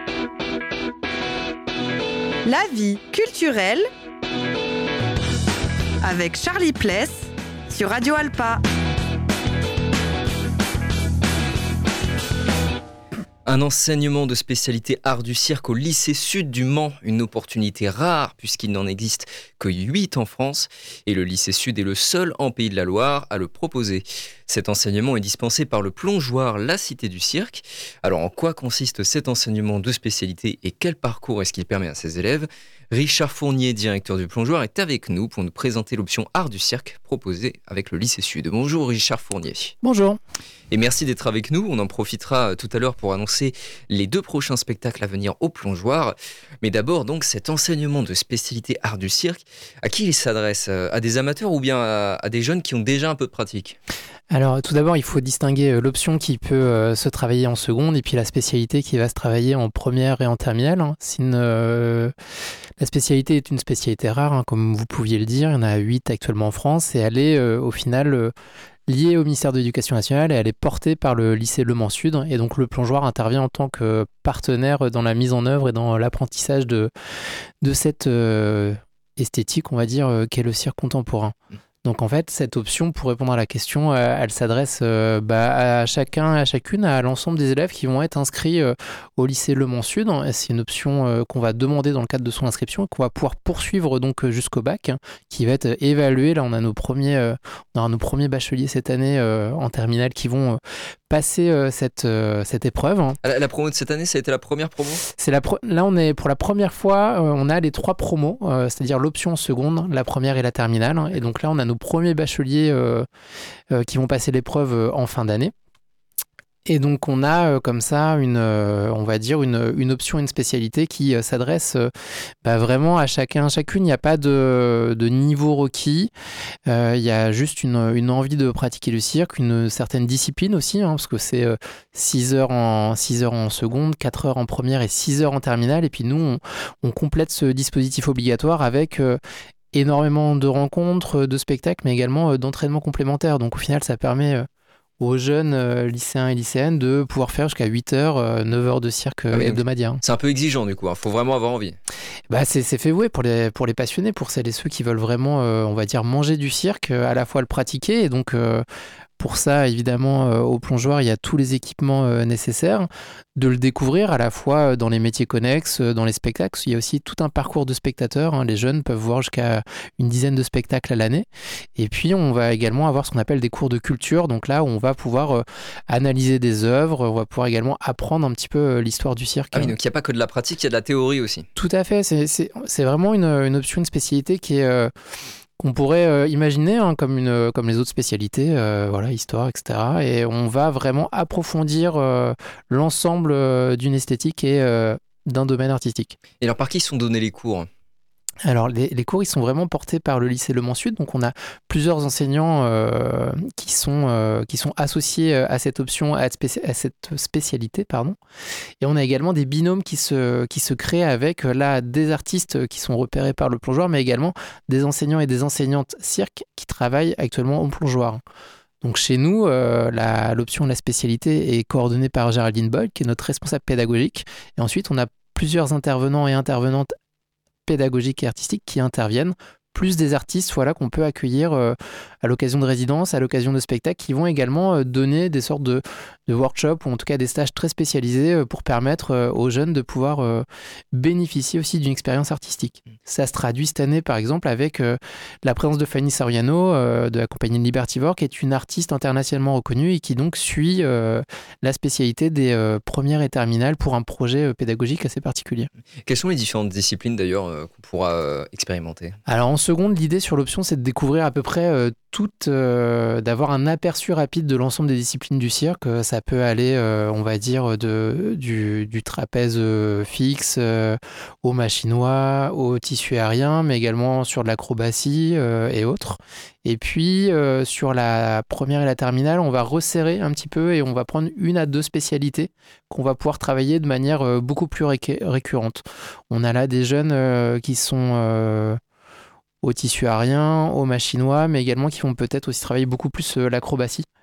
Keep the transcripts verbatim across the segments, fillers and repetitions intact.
La vie culturelle avec Charlie Pless sur Radio Alpa. Un enseignement de spécialité art du cirque au lycée Sud du Mans, une opportunité rare puisqu'il n'en existe que huit en France et le lycée Sud est le seul en Pays de la Loire à le proposer. Cet enseignement est dispensé par le plongeoir La Cité du Cirque. Alors en quoi consiste cet enseignement de spécialité et quel parcours est-ce qu'il permet à ses élèves ? Richard Fournier, directeur du plongeoir, est avec nous pour nous présenter l'option art du cirque proposée avec le lycée Sud. Bonjour Richard Fournier. Bonjour. Et merci d'être avec nous. On en profitera tout à l'heure pour annoncer les deux prochains spectacles à venir au plongeoir. Mais d'abord, donc, cet enseignement de spécialité art du cirque, à qui il s'adresse ? À des amateurs ou bien à, à des jeunes qui ont déjà un peu de pratique ? Alors tout d'abord, il faut distinguer l'option qui peut euh, se travailler en seconde et puis la spécialité qui va se travailler en première et en terminale. Hein. C'est une, euh, la spécialité est une spécialité rare, hein, comme vous pouviez le dire. Il y en a huit actuellement en France et elle est euh, au final euh, liée au ministère de l'Éducation nationale et elle est portée par le lycée Le Mans Sud. Et donc le plongeoir intervient en tant que partenaire dans la mise en œuvre et dans l'apprentissage de, de cette euh, esthétique, on va dire, euh, qu'est le cirque contemporain. Donc en fait, cette option, pour répondre à la question, euh, elle s'adresse euh, bah, à chacun et à chacune, à l'ensemble des élèves qui vont être inscrits euh, au lycée Le Mans Sud. C'est une option euh, qu'on va demander dans le cadre de son inscription et qu'on va pouvoir poursuivre donc jusqu'au bac, hein, qui va être évalué. Là, on a nos premiers, euh, on aura nos premiers bacheliers cette année euh, en terminale qui vont euh, passer euh, cette, euh, cette épreuve. La, la promo de cette année, ça a été la première promo ? C'est la pro- Là, on est pour la première fois, euh, on a les trois promos, euh, c'est-à-dire l'option seconde, la première et la terminale. Et donc là, on a nos premiers bacheliers euh, euh, qui vont passer l'épreuve euh, en fin d'année. Et donc on a euh, comme ça une, euh, on va dire une, une option, une spécialité qui euh, s'adresse euh, bah, vraiment à chacun, chacune. Il n'y a pas de, de niveau requis. Euh, il y a juste une, une envie de pratiquer le cirque, une certaine discipline aussi, hein, parce que c'est euh, six heures en six heures en seconde, quatre heures en première et six heures en terminale. Et puis nous, on, on complète ce dispositif obligatoire avec euh, énormément de rencontres, de spectacles, mais également euh, d'entraînements complémentaires. Donc au final, ça permet euh, aux jeunes euh, lycéens et lycéennes de pouvoir faire jusqu'à huit heures, euh, neuf heures de cirque euh, ah oui, hebdomadaire. C'est un peu exigeant du coup, il hein. faut vraiment avoir envie. Bah, c'est, c'est fait vouer pour les, pour les passionnés, pour celles et ceux qui veulent vraiment, euh, on va dire, manger du cirque, euh, à la fois le pratiquer. Et donc, euh, pour ça, évidemment, euh, au plongeoir, il y a tous les équipements euh, nécessaires. De le découvrir à la fois dans les métiers connexes, dans les spectacles. Il y a aussi tout un parcours de spectateurs. Hein. Les jeunes peuvent voir jusqu'à une dizaine de spectacles à l'année. Et puis, on va également avoir ce qu'on appelle des cours de culture. Donc là, où on va pouvoir euh, analyser des œuvres. On va pouvoir également apprendre un petit peu euh, l'histoire du cirque. Ah oui, donc il n'y a pas que de la pratique, il y a de la théorie aussi. Tout à fait. C'est, c'est, c'est vraiment une, une option, une spécialité qui est... Euh, qu'on pourrait euh, imaginer hein, comme, une, comme les autres spécialités, euh, voilà, histoire, et cetera. Et on va vraiment approfondir euh, l'ensemble euh, d'une esthétique et euh, d'un domaine artistique. Et alors, par qui sont donnés les cours ? Alors, les, les cours, ils sont vraiment portés par le lycée Le Mans Sud. Donc, on a plusieurs enseignants euh, qui, sont, euh, qui sont associés à cette option, à, spéci- à cette spécialité, pardon. Et on a également des binômes qui se, qui se créent avec, là, des artistes qui sont repérés par le plongeoir, mais également des enseignants et des enseignantes cirque qui travaillent actuellement au plongeoir. Donc, chez nous, euh, la, l'option, la spécialité est coordonnée par Géraldine Boyle, qui est notre responsable pédagogique. Et ensuite, on a plusieurs intervenants et intervenantes pédagogiques et artistiques qui interviennent, plus des artistes voilà, qu'on peut accueillir euh, à l'occasion de résidences, à l'occasion de spectacles, qui vont également euh, donner des sortes de, de workshops ou en tout cas des stages très spécialisés euh, pour permettre euh, aux jeunes de pouvoir euh, bénéficier aussi d'une expérience artistique. Ça se traduit cette année par exemple avec euh, la présence de Fanny Soriano euh, de la compagnie Libertivore, qui est une artiste internationalement reconnue et qui donc suit euh, la spécialité des euh, premières et terminales pour un projet euh, pédagogique assez particulier. Quelles sont les différentes disciplines d'ailleurs euh, qu'on pourra euh, expérimenter ? Alors en seconde, l'idée sur l'option, c'est de découvrir à peu près euh, toutes, euh, d'avoir un aperçu rapide de l'ensemble des disciplines du cirque. Ça peut aller, euh, on va dire, de, du, du trapèze euh, fixe euh, au machinois, au tissu aérien, mais également sur de l'acrobatie euh, et autres. Et puis, euh, sur la première et la terminale, on va resserrer un petit peu et on va prendre une à deux spécialités qu'on va pouvoir travailler de manière euh, beaucoup plus récu- récurrente. On a là des jeunes euh, qui sont... Euh, au tissu aérien, au machinois, mais également qui vont peut-être aussi travailler beaucoup plus euh, l'acrobatie.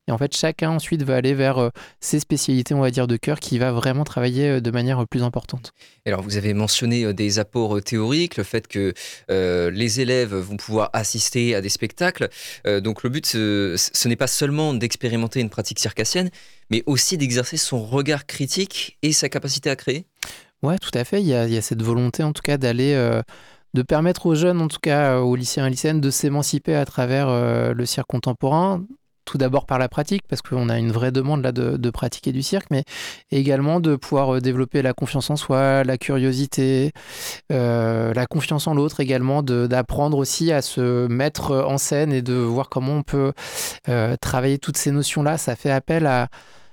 Et en fait, chacun ensuite va aller vers euh, ses spécialités, on va dire, de cœur, qui va vraiment travailler euh, de manière euh, plus importante. Alors, vous avez mentionné euh, des apports euh, théoriques, le fait que euh, les élèves vont pouvoir assister à des spectacles. Euh, donc, le but, ce, ce n'est pas seulement d'expérimenter une pratique circassienne, mais aussi d'exercer son regard critique et sa capacité à créer. Ouais, tout à fait. Il y a, il y a cette volonté, en tout cas, d'aller, euh, de permettre aux jeunes, en tout cas, euh, aux lycéens et lycéennes, de s'émanciper à travers euh, le cirque contemporain. Tout d'abord par la pratique, parce qu'on a une vraie demande là de, de pratiquer du cirque, mais également de pouvoir développer la confiance en soi, la curiosité, euh, la confiance en l'autre également, de, d'apprendre aussi à se mettre en scène et de voir comment on peut euh, travailler toutes ces notions-là. Ça fait appel à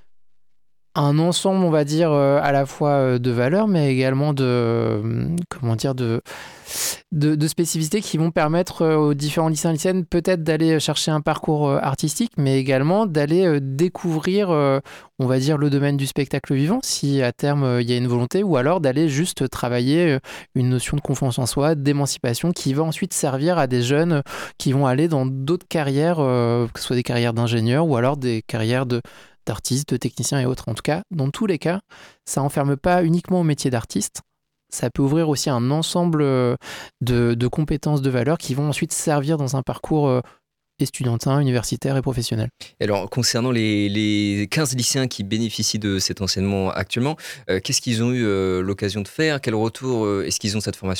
un ensemble, on va dire, euh, à la fois de valeurs, mais également de, euh, comment dire, de, de, de spécificités qui vont permettre euh, aux différents lycéens et lycéennes peut-être d'aller chercher un parcours euh, artistique, mais également d'aller euh, découvrir, euh, on va dire, le domaine du spectacle vivant, si à terme il euh, y a une volonté, ou alors d'aller juste travailler euh, une notion de confiance en soi, d'émancipation, qui va ensuite servir à des jeunes qui vont aller dans d'autres carrières, euh, que ce soit des carrières d'ingénieurs ou alors des carrières de d'artistes, de techniciens et autres. En tout cas, dans tous les cas, ça n'enferme pas uniquement au métier d'artiste. Ça peut ouvrir aussi un ensemble de, de compétences, de valeurs qui vont ensuite servir dans un parcours estudiantin, universitaire et professionnel. Alors, concernant les, les quinze lycéens qui bénéficient de cet enseignement actuellement, euh, qu'est-ce qu'ils ont eu euh, l'occasion de faire ? Quel retour euh, est-ce qu'ils ont de cette formation ?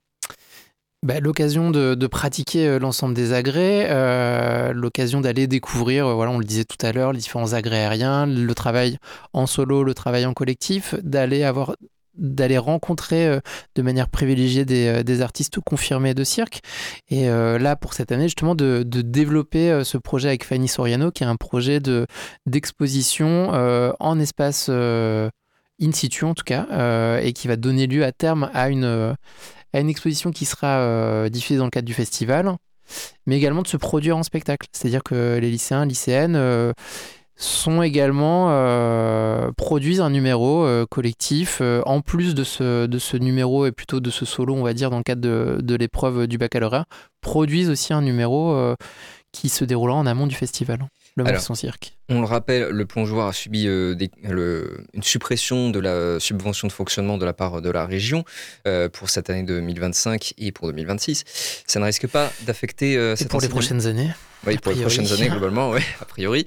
Bah, l'occasion de, de pratiquer l'ensemble des agrès, euh, l'occasion d'aller découvrir, euh, voilà, on le disait tout à l'heure, les différents agrès aériens, le travail en solo, le travail en collectif, d'aller avoir d'aller rencontrer euh, de manière privilégiée des, euh, des artistes confirmés de cirque. Et euh, là, pour cette année, justement, de, de développer euh, ce projet avec Fanny Soriano, qui est un projet de, d'exposition euh, en espace euh, in situ, en tout cas, euh, et qui va donner lieu à terme à une... Euh, à une exposition qui sera euh, diffusée dans le cadre du festival, mais également de se produire en spectacle. C'est-à-dire que les lycéens, lycéennes euh, sont également euh, produisent un numéro euh, collectif, euh, en plus de ce, de ce numéro et plutôt de ce solo, on va dire, dans le cadre de, de l'épreuve du baccalauréat, produisent aussi un numéro euh, qui se déroulera en amont du festival. Le Mont Cirque. On le rappelle, le plongeoir a subi euh, des, le, une suppression de la subvention de fonctionnement de la part de la région euh, pour cette année deux mille vingt-cinq et pour deux mille vingt-six. Ça ne risque pas d'affecter euh, cette pour les prochaines années. Oui, pour les prochaines années, globalement, oui, a priori,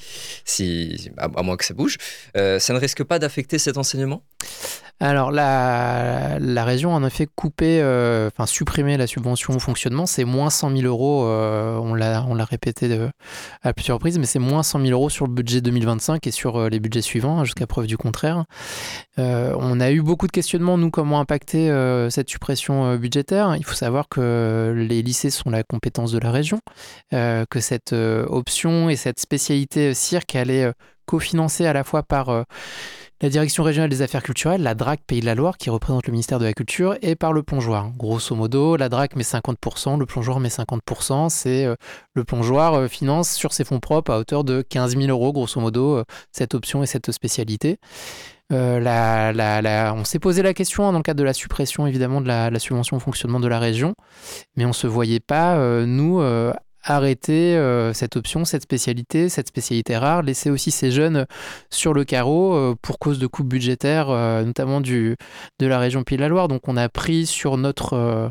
si, à, à moins que ça bouge. Euh, ça ne risque pas d'affecter cet enseignement ? Alors, la, la région a en effet coupé, euh, enfin supprimé la subvention au fonctionnement. C'est moins cent mille euros, euh, on, l'a, on l'a répété de, à plusieurs reprises, mais c'est moins cent mille euros sur le budget deux mille vingt-cinq et sur euh, les budgets suivants, jusqu'à preuve du contraire. Euh, on a eu beaucoup de questionnements, nous, comment impacter euh, cette suppression euh, budgétaire. Il faut savoir que les lycées sont la compétence de la région, euh, que cette euh, option et cette spécialité cirque, elle est euh, cofinancée à la fois par... Euh, la Direction régionale des affaires culturelles, la D R A C Pays de la Loire, qui représente le ministère de la Culture, et par le plongeoir. Grosso modo, la D R A C met cinquante pour cent, le plongeoir met cinquante pour cent. C'est, euh, le plongeoir euh, finance sur ses fonds propres à hauteur de quinze mille euros, grosso modo, euh, cette option et cette spécialité. Euh, la, la, la, on s'est posé la question hein, dans le cadre de la suppression, évidemment, de la, la subvention au fonctionnement de la région, mais on ne se voyait pas, euh, nous... Euh, arrêter euh, cette option, cette spécialité, cette spécialité rare, laisser aussi ces jeunes sur le carreau euh, pour cause de coupes budgétaires, euh, notamment du, de la région Pays de la Loire. Donc on a pris sur notre, euh,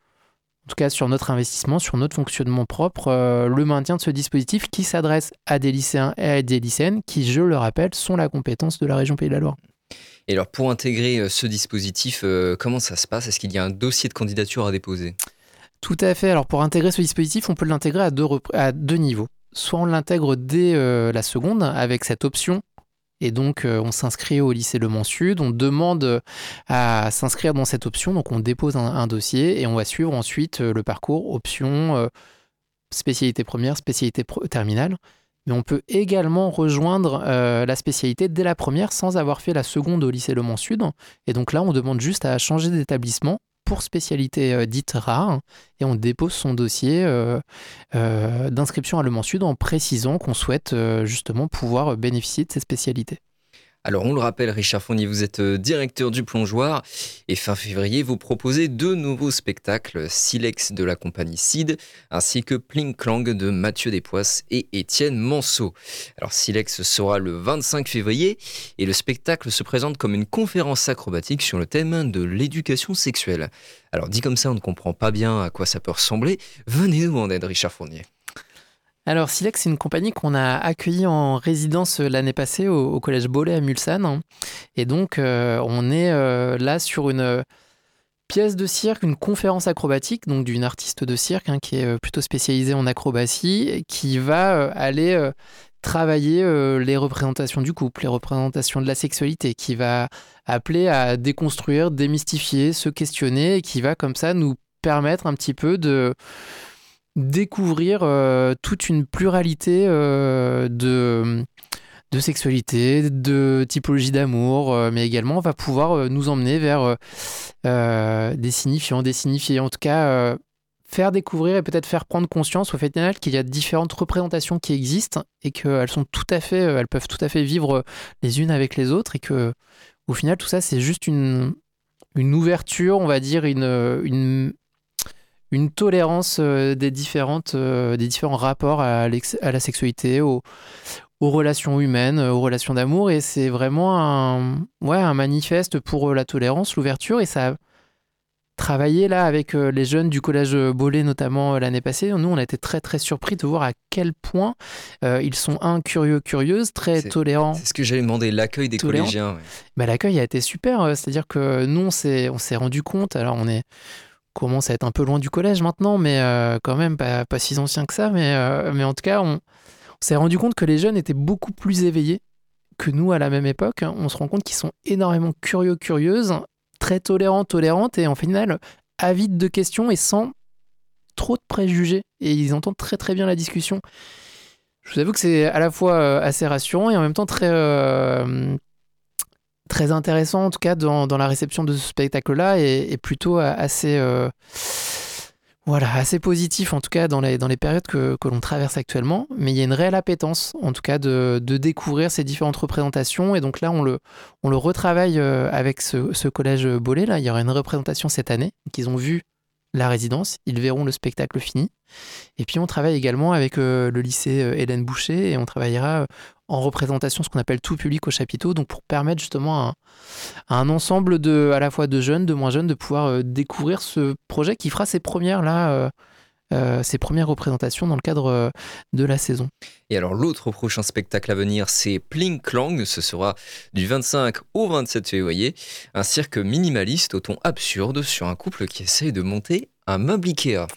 en tout cas sur notre investissement, sur notre fonctionnement propre, euh, le maintien de ce dispositif qui s'adresse à des lycéens et à des lycéennes qui, je le rappelle, sont la compétence de la région Pays de la Loire. Et alors pour intégrer ce dispositif, euh, comment ça se passe ? Est-ce qu'il y a un dossier de candidature à déposer ? Tout à fait. Alors pour intégrer ce dispositif, on peut l'intégrer à deux, rep- à deux niveaux. Soit on l'intègre dès euh, la seconde avec cette option, et donc euh, on s'inscrit au lycée Le Mans Sud, on demande à s'inscrire dans cette option, donc on dépose un, un dossier et on va suivre ensuite euh, le parcours option, euh, spécialité première, spécialité pro- terminale. Mais on peut également rejoindre euh, la spécialité dès la première sans avoir fait la seconde au lycée Le Mans Sud. Et donc là, on demande juste à changer d'établissement pour spécialité euh, dite rare, et on dépose son dossier euh, euh, d'inscription à Le Mans Sud en précisant qu'on souhaite euh, justement pouvoir bénéficier de ces spécialités. Alors on le rappelle, Richard Fournier, vous êtes directeur du Plongeoir et fin février, vous proposez deux nouveaux spectacles, Silex de la compagnie Cid ainsi que Pling Clang de Mathieu Despoisses et Étienne Manceau. Alors Silex sera le vingt-cinq février et le spectacle se présente comme une conférence acrobatique sur le thème de l'éducation sexuelle. Alors dit comme ça, on ne comprend pas bien à quoi ça peut ressembler. Venez-nous en aide, Richard Fournier. Alors, Silex, c'est une compagnie qu'on a accueillie en résidence l'année passée au, au collège Bollé à Mulsanne. Et donc, euh, on est euh, là sur une pièce de cirque, une conférence acrobatique, donc d'une artiste de cirque hein, qui est plutôt spécialisée en acrobatie, qui va euh, aller euh, travailler euh, les représentations du couple, les représentations de la sexualité, qui va appeler à déconstruire, démystifier, se questionner, et qui va comme ça nous permettre un petit peu de découvrir euh, toute une pluralité euh, de, de sexualité, de typologie d'amour, euh, mais également va pouvoir euh, nous emmener vers euh, des signifiants, des signifiés, en tout cas euh, faire découvrir et peut-être faire prendre conscience au final qu'il y a différentes représentations qui existent et qu'elles sont tout à fait, elles peuvent tout à fait vivre les unes avec les autres et que au final tout ça c'est juste une, une ouverture, on va dire une, une une tolérance euh, des, différentes, euh, des différents rapports à, à la sexualité, aux, aux relations humaines, aux relations d'amour. Et c'est vraiment un, ouais, un manifeste pour la tolérance, l'ouverture. Et ça a travaillé là avec euh, les jeunes du collège Bollé, notamment euh, l'année passée. Nous, on a été très, très surpris de voir à quel point euh, ils sont, un, curieux, curieuses, très c'est, tolérants. C'est ce que j'allais demander, l'accueil des tolérants. collégiens. Ouais. Bah, l'accueil a été super. Euh, c'est-à-dire que nous, on s'est, on s'est rendu compte. Alors, on est... commence à être un peu loin du collège maintenant, mais euh, quand même pas, pas si ancien que ça. Mais, euh, mais en tout cas, on, on s'est rendu compte que les jeunes étaient beaucoup plus éveillés que nous à la même époque. On se rend compte qu'ils sont énormément curieux, curieuses, très tolérants, tolérantes, et en final, avides de questions et sans trop de préjugés. Et ils entendent très très bien la discussion. Je vous avoue que c'est à la fois assez rassurant et en même temps très... Euh, très intéressant en tout cas dans, dans la réception de ce spectacle-là et, et plutôt assez, euh, voilà, assez positif en tout cas dans les, dans les périodes que, que l'on traverse actuellement. Mais il y a une réelle appétence en tout cas de, de découvrir ces différentes représentations et donc là on le, on le retravaille avec ce, ce collège Bollé. Là, il y aura une représentation cette année qu'ils ont vu la résidence, ils verront le spectacle fini. Et puis on travaille également avec euh, le lycée euh, Hélène Boucher et on travaillera euh, en représentation ce qu'on appelle tout public au chapiteau, donc pour permettre justement à, à un ensemble de, à la fois de jeunes, de moins jeunes, de pouvoir euh, découvrir ce projet qui fera ses premières là, euh, euh, ses premières représentations dans le cadre euh, de la saison. Et alors l'autre prochain spectacle à venir, c'est Pling Clang. Ce sera du vingt-cinq au vingt-sept février. Un cirque minimaliste au ton absurde sur un couple qui essaye de monter un meuble Ikea.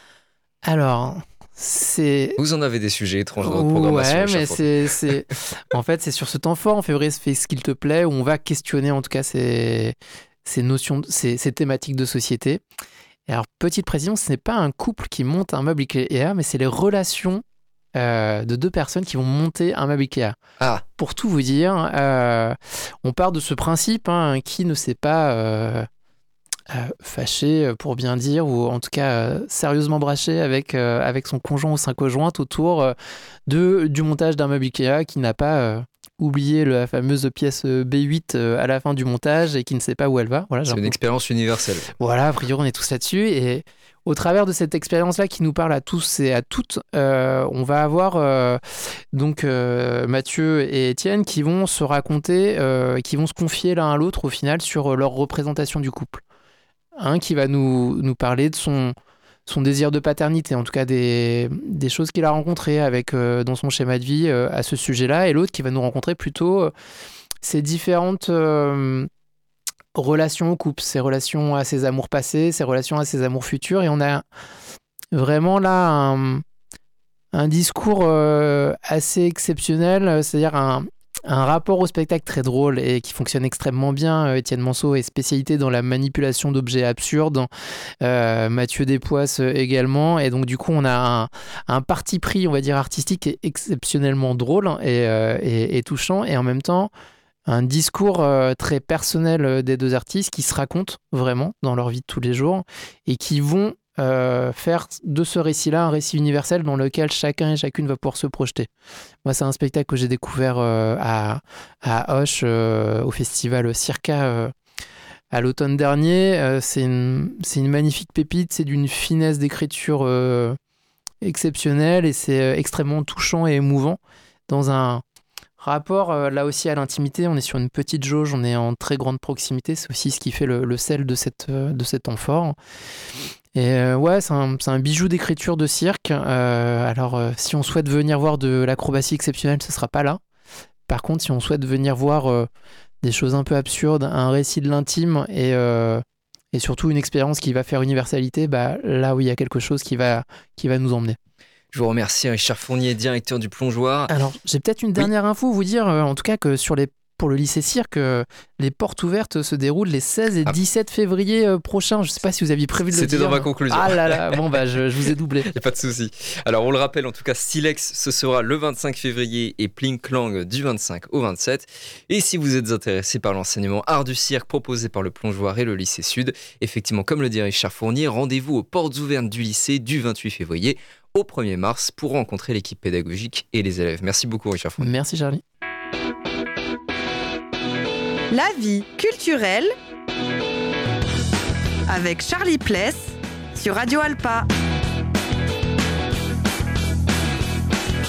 Alors, c'est... Vous en avez des sujets étranges dans votre programmation. Ouais, mais c'est, c'est... en fait, c'est sur ce temps fort, en février, c'est Fais ce qu'il te plaît, où on va questionner en tout cas ces, ces notions, ces, ces thématiques de société. Et alors, petite précision, ce n'est pas un couple qui monte un meuble Ikea, mais c'est les relations euh, de deux personnes qui vont monter un meuble Ikea. Ah. Pour tout vous dire, euh, on part de ce principe, hein, qui ne sait pas... Euh, Euh, fâché pour bien dire ou en tout cas euh, sérieusement braché avec, euh, avec son conjoint ou sa conjointe autour euh, de, du montage d'un meuble Ikea qui n'a pas euh, oublié la fameuse pièce B huit euh, à la fin du montage et qui ne sait pas où elle va. Voilà, c'est une expérience universelle. Voilà, a priori on est tous là-dessus et au travers de cette expérience-là qui nous parle à tous et à toutes, euh, on va avoir euh, donc euh, Mathieu et Étienne qui vont se raconter, euh, qui vont se confier l'un à l'autre au final sur leur représentation du couple. Un qui va nous, nous parler de son, son désir de paternité, en tout cas des, des choses qu'il a rencontrées avec, euh, dans son schéma de vie euh, à ce sujet-là, et l'autre qui va nous rencontrer plutôt euh, ses différentes euh, relations au couple, ses relations à ses amours passés, ses relations à ses amours futurs, et on a vraiment là un, un discours euh, assez exceptionnel, c'est-à-dire un... un rapport au spectacle très drôle et qui fonctionne extrêmement bien. Étienne Manceau est spécialité dans la manipulation d'objets absurdes, euh, Mathieu Despoisses également, et donc du coup on a un, un parti pris, on va dire, artistique exceptionnellement drôle et, euh, et, et touchant, et en même temps un discours euh, très personnel des deux artistes qui se racontent vraiment dans leur vie de tous les jours et qui vont euh, faire de ce récit-là un récit universel dans lequel chacun et chacune va pouvoir se projeter. Moi, c'est un spectacle que j'ai découvert euh, à, à Auch, euh, au festival Circa, euh, à l'automne dernier. Euh, c'est, une, c'est une magnifique pépite, c'est d'une finesse d'écriture euh, exceptionnelle et c'est euh, extrêmement touchant et émouvant dans un rapport euh, là aussi à l'intimité. On est sur une petite jauge, on est en très grande proximité, c'est aussi ce qui fait le, le sel de, cette, euh, de cet temps fort. Et euh, ouais, c'est un, c'est un bijou d'écriture de cirque. Euh, alors, euh, si on souhaite venir voir de l'acrobatie exceptionnelle, ce sera pas là. Par contre, si on souhaite venir voir euh, des choses un peu absurdes, un récit de l'intime et, euh, et surtout une expérience qui va faire universalité, bah, là où il y a quelque chose qui va, qui va nous emmener. Je vous remercie, Richard Fournier, directeur du Plongeoir. Alors, j'ai peut-être une dernière oui. info, vous dire, euh, en tout cas, que sur les, pour le lycée Cirque, euh, les portes ouvertes se déroulent les seize et ah. dix-sept février euh, prochains. Je ne sais pas si vous aviez prévu de C'était le dire. C'était dans ma conclusion. Ah là là, bon, bah, je, je vous ai doublé. Il n'y a pas de souci. Alors, on le rappelle, en tout cas, Silex, ce sera le vingt-cinq février et Pling Clang du vingt-cinq au vingt-sept. Et si vous êtes intéressé par l'enseignement art du cirque proposé par le Plongeoir et le lycée Sud, effectivement, comme le dit Richard Fournier, rendez-vous aux portes ouvertes du lycée du vingt-huit février au premier mars pour rencontrer l'équipe pédagogique et les élèves. Merci beaucoup, Richard Fournier. Merci, Charlie. La vie culturelle avec Charlie Pless sur Radio Alpa.